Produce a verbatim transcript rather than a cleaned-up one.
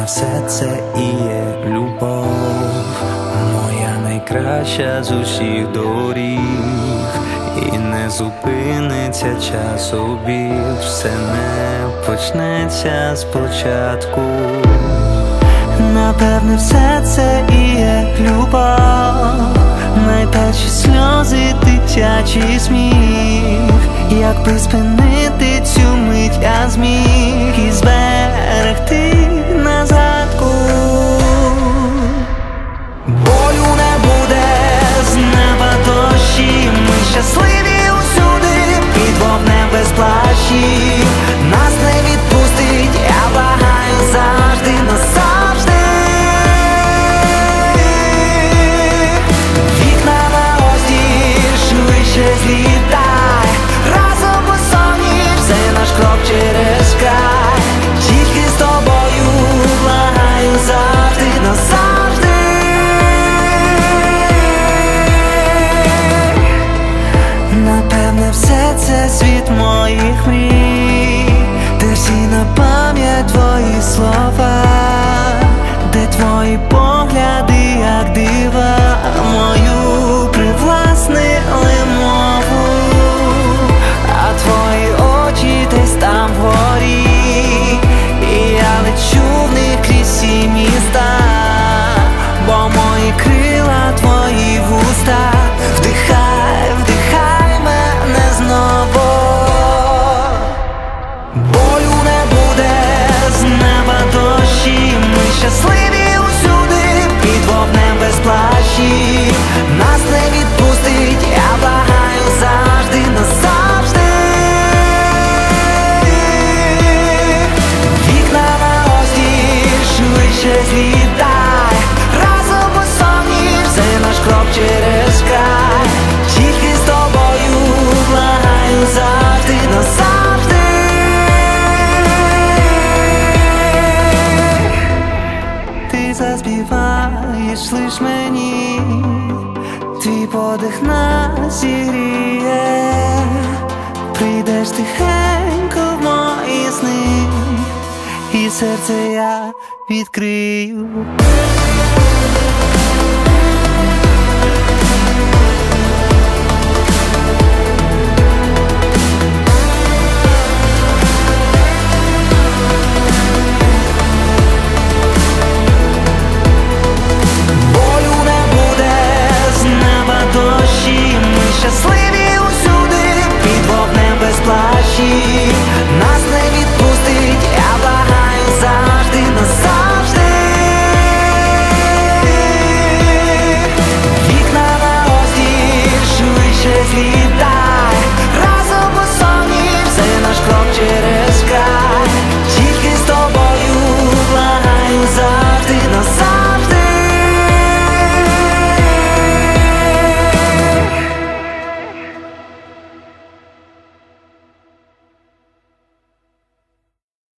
все це і є любов, моя найкраща з усіх доріг, і не зупиниться час обід, все не почнеться спочатку. Напевне, все це і є любов, найперші сльози, дитячий сміх. Якби спинити цю мить я зміг і зберегти на згадку. Болю не буде, з неба дощі, ми щасливі усюди, під вогнем без плащів. Нас не відпустить, я благаю завжди, назавжди. Вікна на озір, швидше злітай, разом у сонніч, це наш крок через край. Тільки з тобою, благаю завжди, назавжди. Напевне, все це світ моїх мрій, де всі на пам'ять твої слова, де твої погляди, як дива, мою привласнили мову, а твої очі десь там вгорі, і я лечу в них крізь всі міста, бо мої крила твої вуста. Вдихай, вдихай мене знову. Болю не буде, з неба дощі, ми щасливі усюди, під вогнем без плащів. Нас не відпустить, я благаю завжди, назавжди. Вікна на озір, швидше злітай, разом у сонніч, це наш крок через край. Тільки з тобою, благаю завжди, назавжди. Ти заспіваєш лиш мені, твій подих нас зігріє, прийдеш тихенько в мої сни, і серце я відкрию.